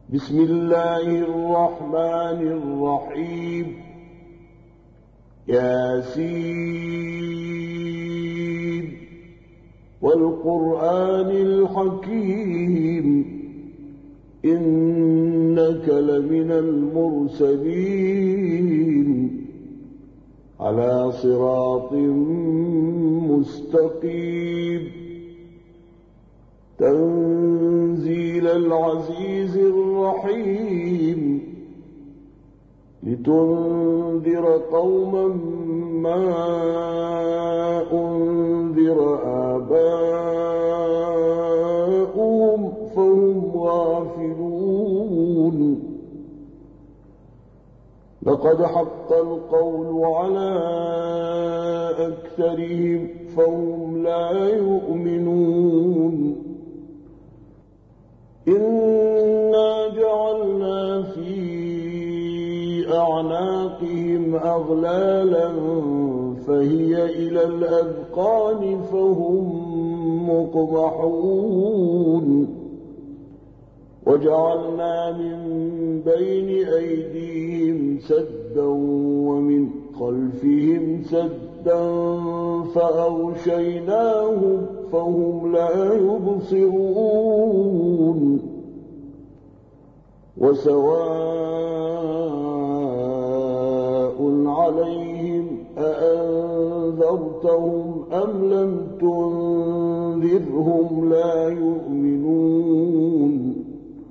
بسم الله الرحمن الرحيم ياسين والقرآن الحكيم إنك لمن المرسلين على صراط مستقيم تنزيل العزيز الرحيم لتنذر قوما ما أنذر آباؤهم فهم غافلون لقد حق القول على أكثرهم فهم لا يؤمنون إنا جعلنا في أعناقهم أغلالا فهي إلى الأذقان فهم مقمحون وجعلنا من بين أيديهم سدا ومن خلفهم سدا فأغشيناهم فهم لا يبصرون وسواء عليهم أأنذرتهم أم لم تنذرهم لا يؤمنون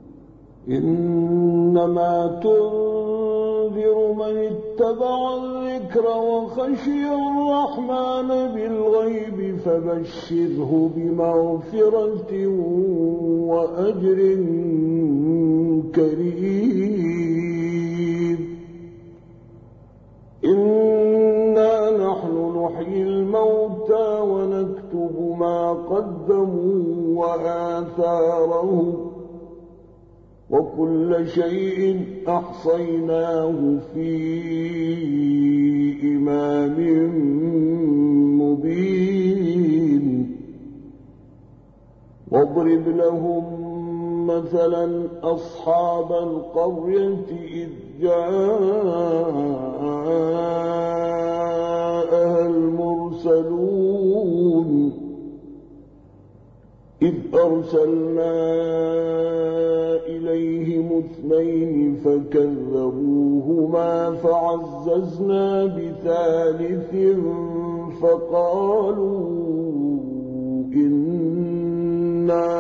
إنما تنذر من اتبع الذكر وخشي الرحمن بالغيب فبشره بمغفرة وأجر كريم إنا نحن نحيي الموتى ونكتب ما قدموا وآثارهم وكل شيء أحصيناه في إمام مبين واضرب لهم مثلا أصحاب القرية إذ جاءها المرسلون إذ أرسلنا إليهم 2 فكذبوهما فعززنا بثالث فقالوا إنا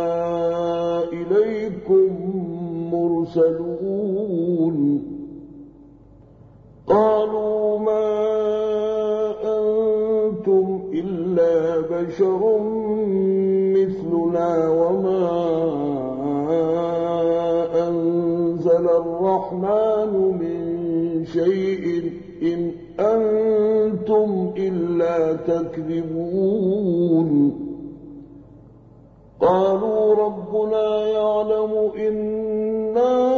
إليكم مرسلون قالوا ما أنتم إلا بشر مثلنا وما أنزل الرحمن من شيء إن أنتم إلا تكذبون قالوا ربنا يعلم إنا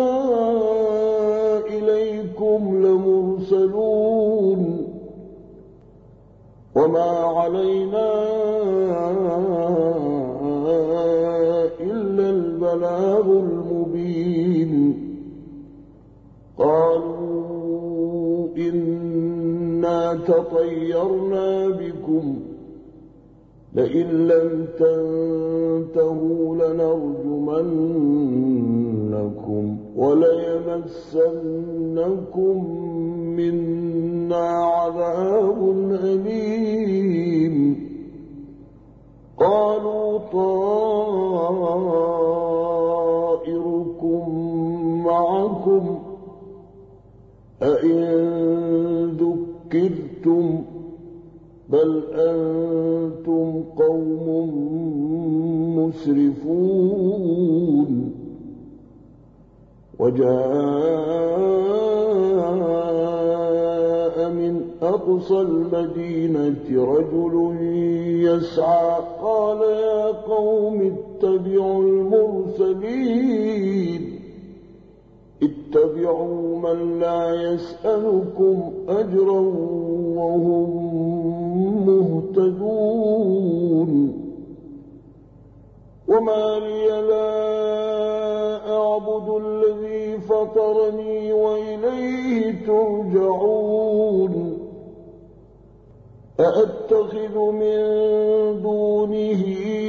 إليكم لمرسلون وما علينا إلا البلاغ المبين قالوا إنا تطيرنا بكم لئن لم تنتهوا لنرجمنكم وليمسنكم منا عذاب أليم قالوا طائركم معكم أئن ذكرتم بل أنتم قوم مسرفون وجاء من أقصى المدينة رجل يسعى قال يا قوم اتبعوا المرسلين اتبعوا من لا يسألكم أجرا وهم مهتدون وما لي لا أعبد الذي فطرني وإليه ترجعون أأتخذ من دونه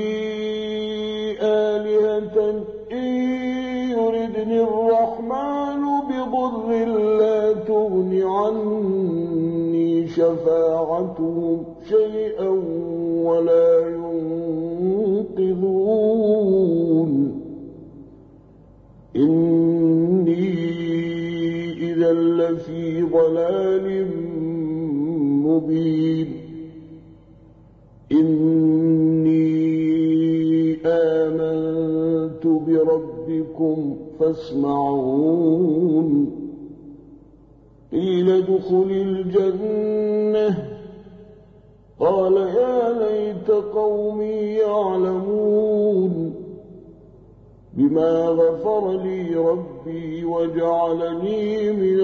آلهة إن يردني الرحمن بضر لا تغن عني شفاعتهم شيئا ولا ينقذون إني إذا لفي ضلال مبين إني آمنت بربكم فاسمعون قيل ادخل الجنة قال يا ليت قومي يعلمون بما غفر لي ربي وجعلني من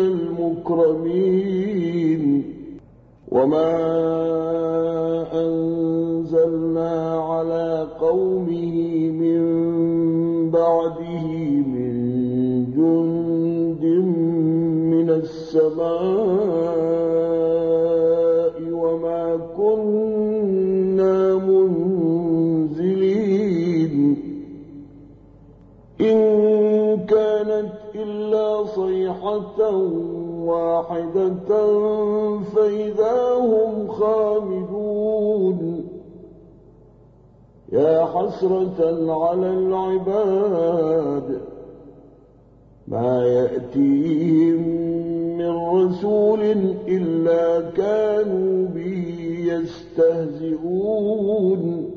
المكرمين وما أنزلنا على قومه من بعده من جند من السماء وما كنا منزلين إن كانت إلا صيحة واحدة فإذا هم خامدون يا حسرة على العباد ما يأتيهم من رسول إلا كانوا به يستهزئون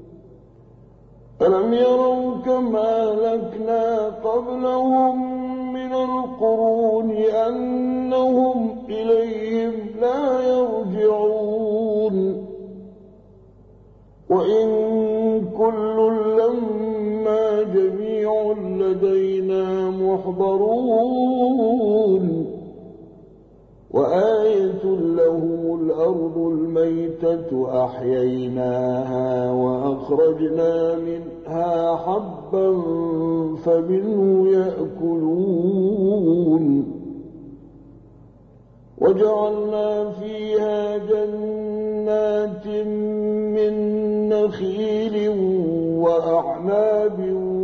ألم يروا كما أهلكنا قبلهم من القرون أنهم إليهم لا يرجعون وإن كل لما جميع لدينا محضرون وآية لهم الأرض الميتة أحييناها وأخرجنا منها حبا فمنه يأكلون وجعلنا فيها جنات من نخيل وأعناب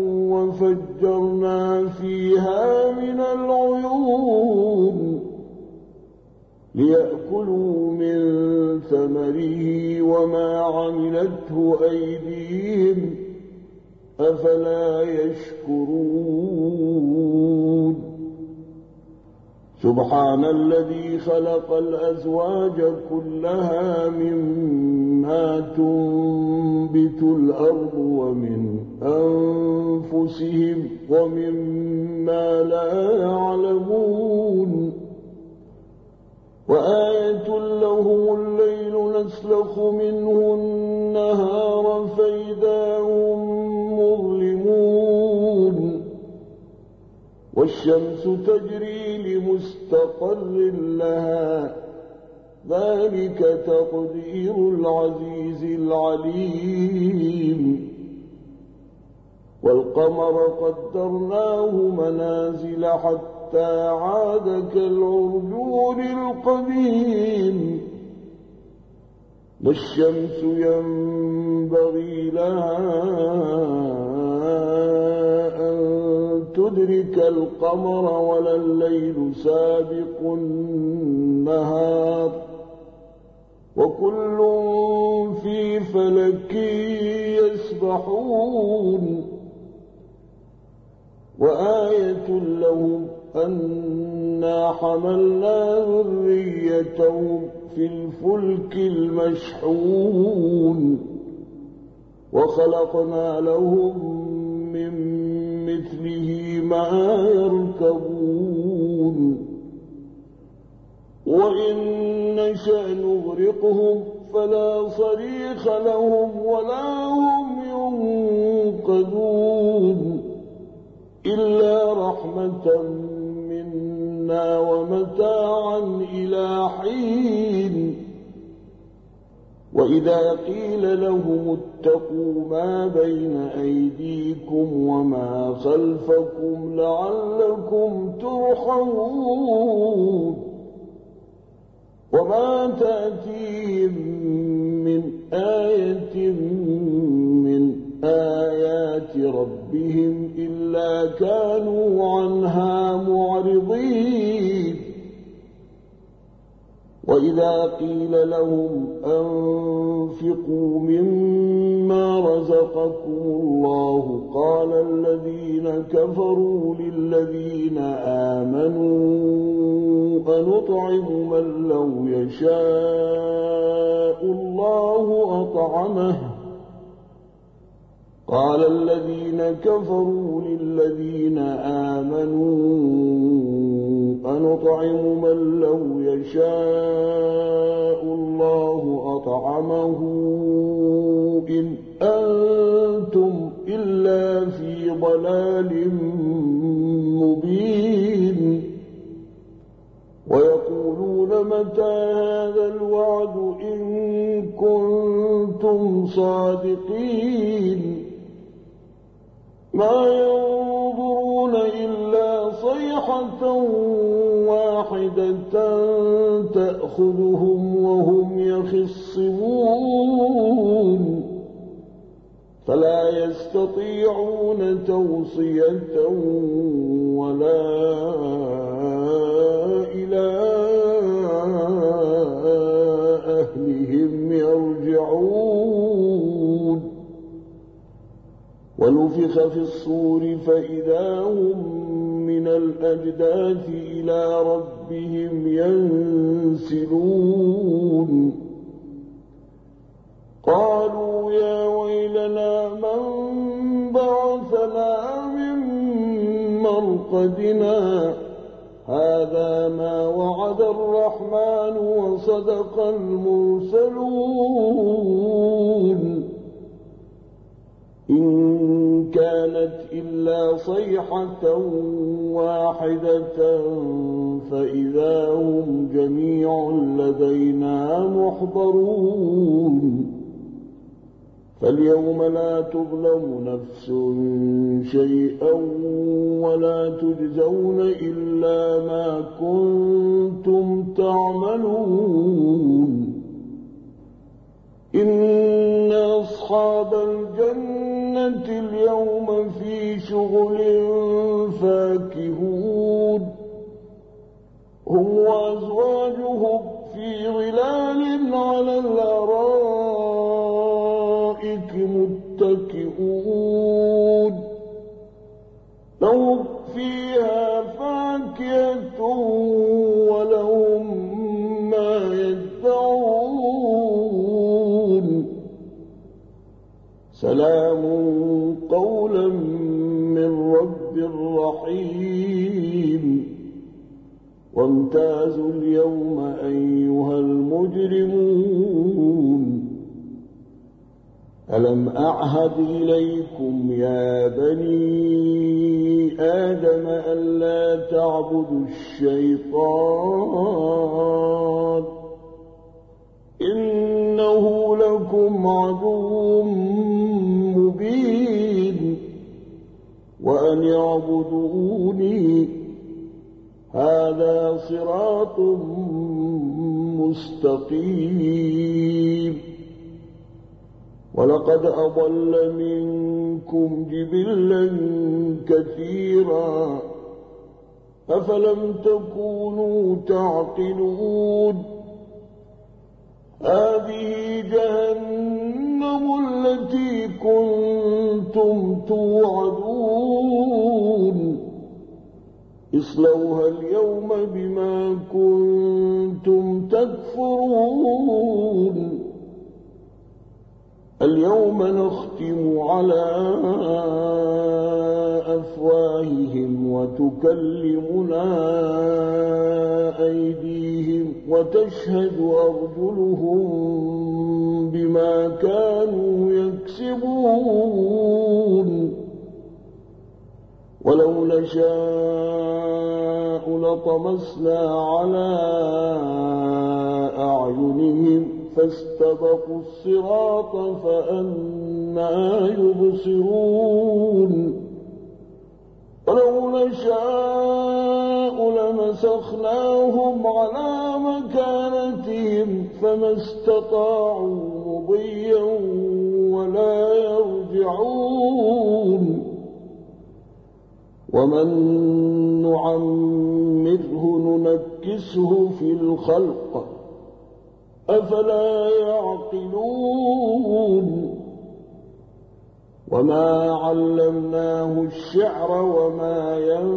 وفجرنا فيها من العيون ليأكلوا من ثمره وما عملته أيديهم أفلا يشكرون سبحان الذي خلق الأزواج كلها مما تنبت الأرض ومن أنفسهم ومما لا يعلمون وآية لهم الليل نسلخ منه النهار فإذا هم مظلمون والشمس تجري لمستقر لها ذلك تقدير العزيز العليم والقمر قدرناه منازل حتى عاد كالعرجون القديم لا الشمس ينبغي لها أن تدرك القمر ولا الليل سابق النهار وكل في فلك يسبحون وآية لهم أنا حملنا ذريتهم في الفلك المشحون وخلقنا لهم من مثله ما يركبون وإن نشأ نغرقهم فلا صريخ لهم ولا هم ينقذون إلا رحمة منا ومتاعا إلى حين وإذا قيل لهم اتقوا ما بين أيديكم وما خلفكم لعلكم ترحمون وما تأتيهم من آية من آيات ربهم إلا كانوا عنها معرضين وإذا قيل لهم أنفقوا مما رزقكم الله قال الذين كفروا للذين آمنوا أنطعم من لو يشاء الله أطعمه قال الذين كفروا للذين آمنوا أنطعم من لو يشاء الله أطعمه إن أنتم إلا في ضلال مبين ويقولون متى هذا الوعد إن كنتم صادقين ما ينظرون إلا صيحة واحدة تأخذهم وهم يخصمون فلا يستطيعون توصية ولا إلى أهلهم يرجعون ونفخ في الصور فإذا هم من الأجداث إلى ربهم ينسلون قالوا يا ويلنا من بعثنا من مرقدنا هذا ما وعد الرحمن وصدق المرسلون إن كانت إلا صيحة واحدة فإذا هم جميع لدينا محضرون فاليوم لا تظلم نفس شيئا ولا تجزون إلا ما كنتم تعملون إن أصحاب الجنة اليوم في شغل فاكهون هم وأزواجهم في ظلال على الأرائك متكئون لهم فيها فاكهة ولهم ما يدعون سلام قولا من رب رحيم وامتازوا اليوم أيها المجرمون ألم أعهد إليكم يا بني آدم ألا تعبدوا الشيطان إنه لكم عدو مبين وأن اعبدوني هذا صراط مستقيم ولقد أضل منكم جبلا كثيرا أفلم تكونوا تعقلون هذه جهنم التي كنتم توعدون اصلوها اليوم بما كنتم تكفرون اليوم نختم على أفواههم وتكلمنا أيديهم وتشهد أرجلهم بما كانوا يكسبون ولو نشاء لطمسنا على أعينهم فاستبقوا الصراط فأنى يبصرون ولو نشاء لمسخناهم على مكانتهم فما استطاعوا مضيا ولا يرجعون ومن نعمره ننكسه في الخلق أفلا يعقلون وما علمناه الشعر وما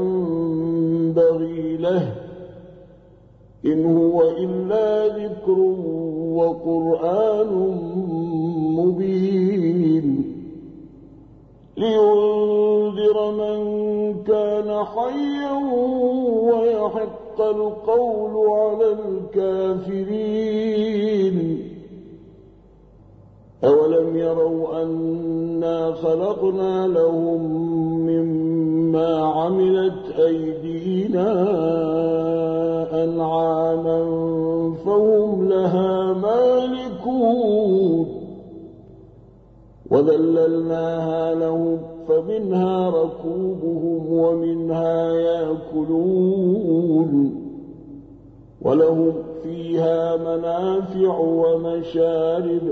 ينبغي له إن هو إلا ذكر وقرآن مبين لينذر من كان حيا ويحق القول على الكافرين أولم يروا أنا خلقنا لهم مما عملت أيدينا أنعاما فهم لها مالكون وذللناها لهم فمنها ركوبهم ومنها يأكلون ولهم فيها منافع ومشارب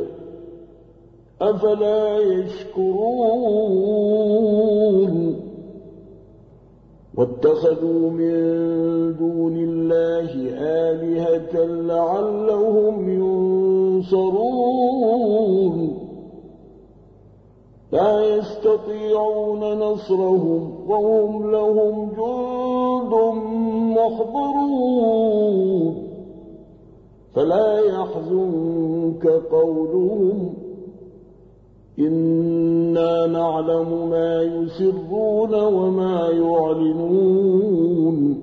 أفلا يشكرون واتخذوا من دون الله آلهة لعلهم ينصرون لا يستطيعون نصرهم وهم لهم جند محضرون فلا يحزنك قولهم إنا نعلم ما يسرون وما يعلنون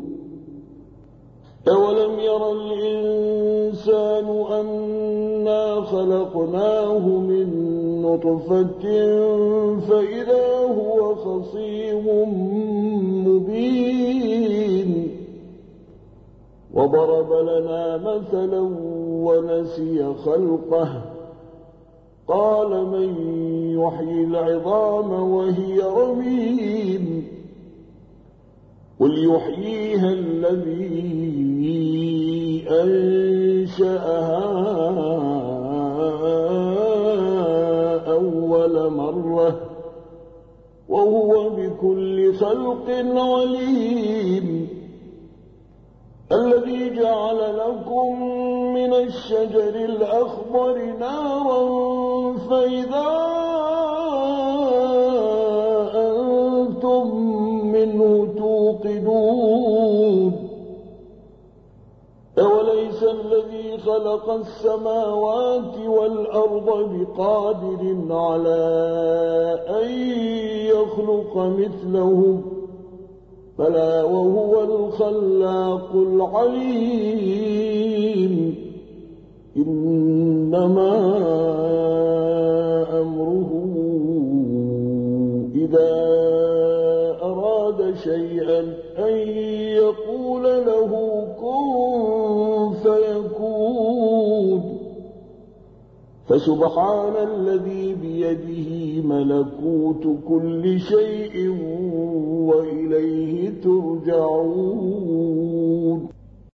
أولم ير الإنسان أنا خلقناه من نطفة فإذا هو خصيم مبين وضرب لنا مثلا ونسي خلقه قال من يحيي العظام وهي رميم قل يحييها الذي أنشأها أول مرة وهو بكل خلق عليم الذي جعل لكم من الشجر الأخضر نارا فإذا أنتم منه توقدون أوليس الذي خلق السماوات والأرض بقادر على أن يخلق مثلهم بلى وهو الخلاق العليم إنما أمره إذا أراد شيئا أن يقول له كن فيكون فسبحان الذي بيده ملكوت كل شيء وإليه ترجعون